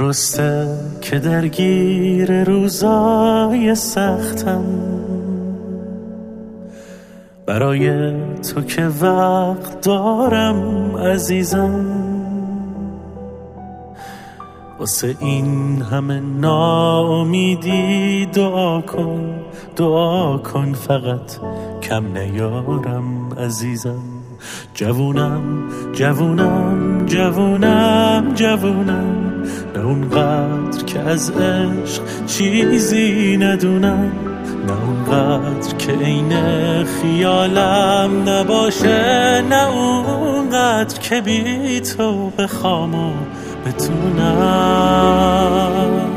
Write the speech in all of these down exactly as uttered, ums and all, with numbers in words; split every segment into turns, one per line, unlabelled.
درسته که درگیر روزای سختم، برای تو که وقت دارم عزیزم. واسه این همه ناامیدی دعا کن، دعا کن فقط کم نیارم عزیزم. جوونم جوونم جوونم جوونم، نه اونقدر که از عشق چیزی ندونم، نه اونقدر که عین خیالم نباشه، نه اونقدر که بی تو بخوام و بتونم.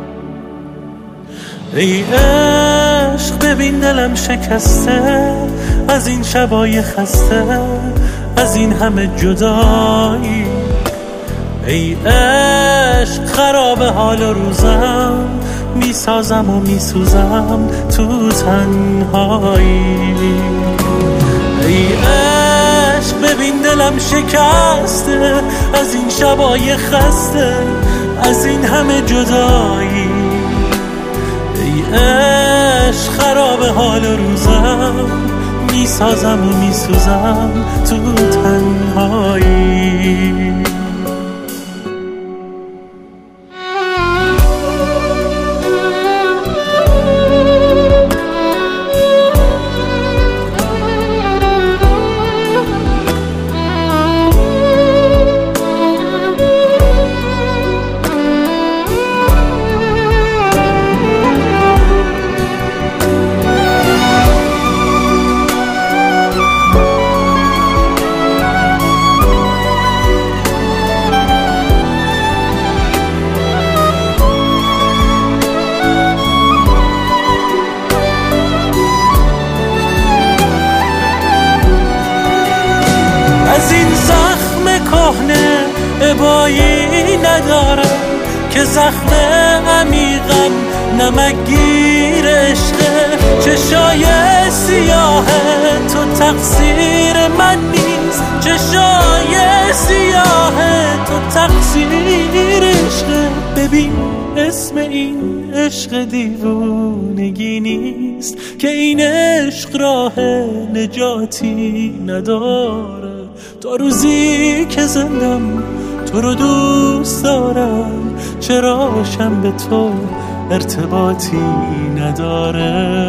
ای عشق ببین دلم شکسته از این شبای خسته، از این همه جدایی. ای عشق خراب حال روزم، میسازم و میسوزم تو تنهایی. ای عشق ببین دلم شکسته از این شبای خسته، از این همه جدایی. ای عشق خراب حال روزم، میسازم و میسوزم تو تنهایی. از این زخم کهنه ابایی ندارم که زخم عمیقم نمکگیر عشقه. چشای سیاه تو تقصیر من نیست، چشای سیاه تو تقصیر عشقه. ببین اسم این عشق دیوونگی نیست که این عشق راه نجاتی نداره. تا روزی که زندم تو رو دوست دارم، چراشم به تو ارتباطی نداره.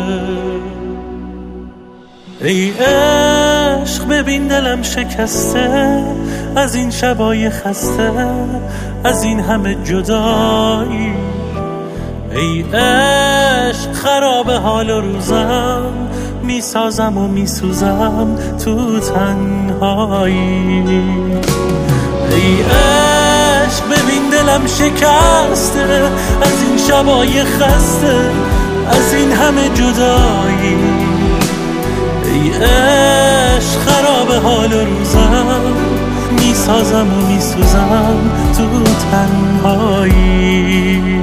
ای عشق ببین دلم شکسته از این شبای خسته، از این همه جدایی. ای عشق خراب حال روزم، میسازم و میسوزم تو تنهایی. ای عشق ببین دلم شکسته از این شبای خسته، از این همه جدایی. ای عشق خراب حال روزم، میسازم و میسوزم تو تنهایی.